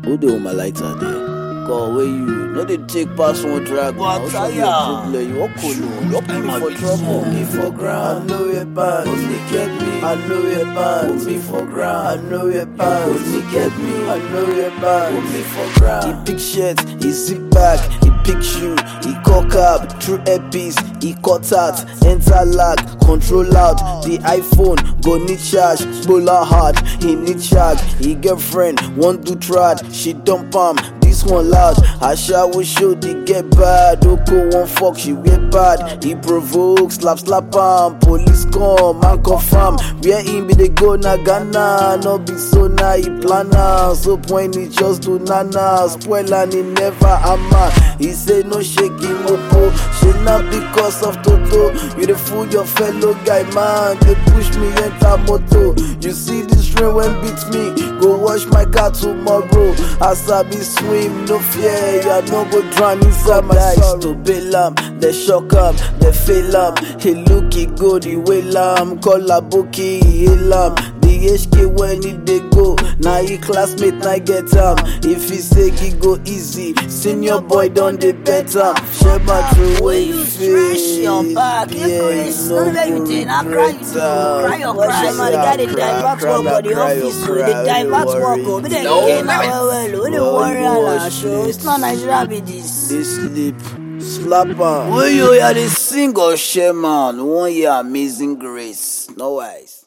Who dey with my lighter there? God, where you? No, they take pass one drag. What's your problem? You walk alone. You put me for trouble. Me for ground, I know you're bad. Only get me, I know you're bad. Put me for ground, I know you're bad. Only get me, I know you're bad. Put me for ground. He pick shirt, he zip back, he pick shoe, he cock up, through earpiece, he cut out, enter lag, control out, the iPhone, go need charge, bowler hard, he need charge, he girlfriend, want to trad, she dump am, this one loud, Asha will show the get bad, Oko one fuck, she wear bad, he provoke, slap am, police come, man confirm, where him be they go na Ghana, no be so na he plan am, so point he just do nana, spoil and he never ama, he say no shaking mopo, she not because of Toto, you dey fool your fellow guy man, they push me enter moto, you see this rain when beat me, go wash my car tomorrow, as I be swim, no fear, I no go drown inside my sorrow. To bail am, they shock am, they fail am, he look he good, he wail am, call a bookie, he hail am, the HK when he dey go, now he classmate, now get am, if he say he go easy, senior boy don dey bet am, share my true way you feel, your back, Chris, no everything, I cry you too, cry your cry, man, the guy they divert work for the office, they divert work, but they get now well, we dey worry ala show, it's not Nigeria be this. they sleep, slap am, wey you hear dey sing or share man, one year amazing grace, no wise.